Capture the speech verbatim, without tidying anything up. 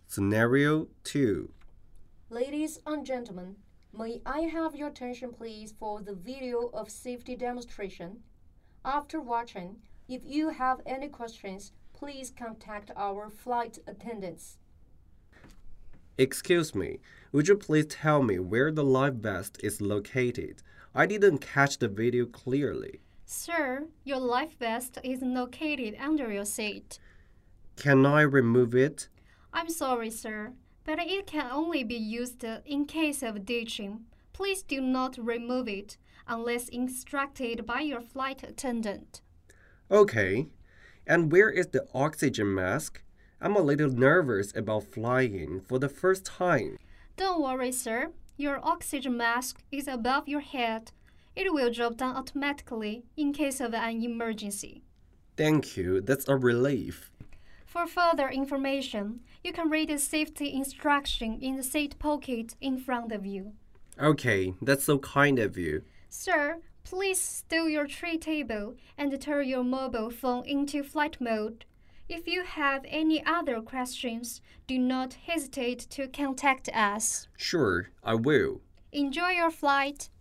Scenario two. Ladies and gentlemen, may I have your attention please for the video of safety demonstration? After watching, if you have any questions, please contact our flight attendants. Excuse me, would you please tell me where the life vest is located? I didn't catch the video clearly. Sir, your life vest is located under your seat. Can I remove it? I'm sorry, sir, but it can only be used in case of ditching. Please do not remove it unless instructed by your flight attendant. Okay. And where is the oxygen mask? I'm a little nervous about flying for the first time. Don't worry, sir. Your oxygen mask is above your head. It will drop down automatically in case of an emergency. Thank you, that's a relief. For further information, you can read the safety instruction in the seat pocket in front of you. Okay, that's so kind of you. Sir, please stow your tray table and turn your mobile phone into flight mode. If you have any other questions, do not hesitate to contact us. Sure, I will. Enjoy your flight.